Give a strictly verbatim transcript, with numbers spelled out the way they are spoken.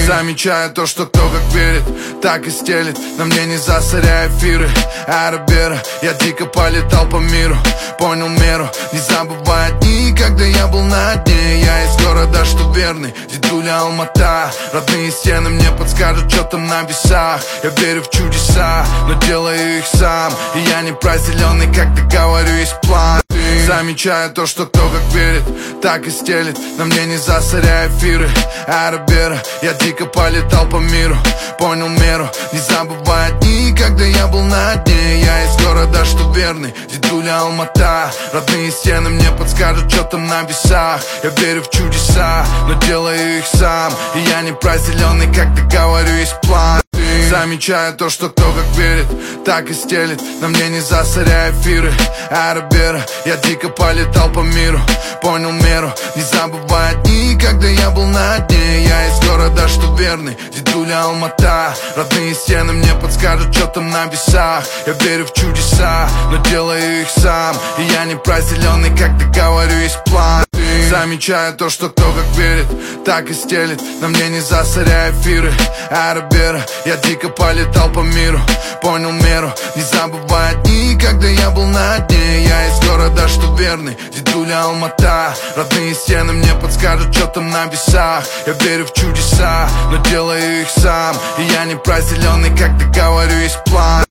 Замечаю то, что кто как верит, так и стелит. На мне не засоряя эфиры аэробера. Я дико полетал по миру, понял меру. Не забывая дни, когда я был на дне. Я из города, что верный, дедуля Алмата. Родные стены мне подскажут, что там на весах. Я верю в чудеса, но делаю их сам. И я не про зеленый, когда говорю, есть план. Замечаю то, что кто как верит, так и стелит. На мне не засоряя эфиры аэробера. Я дико полетал по миру, понял меру. Не забывая дни, когда я был на дне. Я из города, что верный, дедуля Алмата. Родные стены мне подскажут, что там на весах. Я верю в чудеса, но делаю их сам. И я не про зеленый, когда говорю, есть план. Замечаю то, что кто как верит, так и стелит. На мне не засоряя эфиры аэробера. Я дико полетал по миру, понял меру. Не забывая дни, когда я был на дне. Я из города, что верный, дедуля Алмата. Родные стены мне подскажут, что там на весах. Я верю в чудеса, но делаю их сам. И я не про зеленый, когда говорю, есть план. Замечаю то, что кто как верит, так и стелит. На мне не засоряя эфиры аэробера. Я дико полетал по миру, понял меру. Не забывая дни, когда я был на дне. Я из города, что верный, дедуля Алмата. Родные стены мне подскажут, что там на весах. Я верю в чудеса, но делаю их сам. И я не про зеленый, когда говорю, есть план.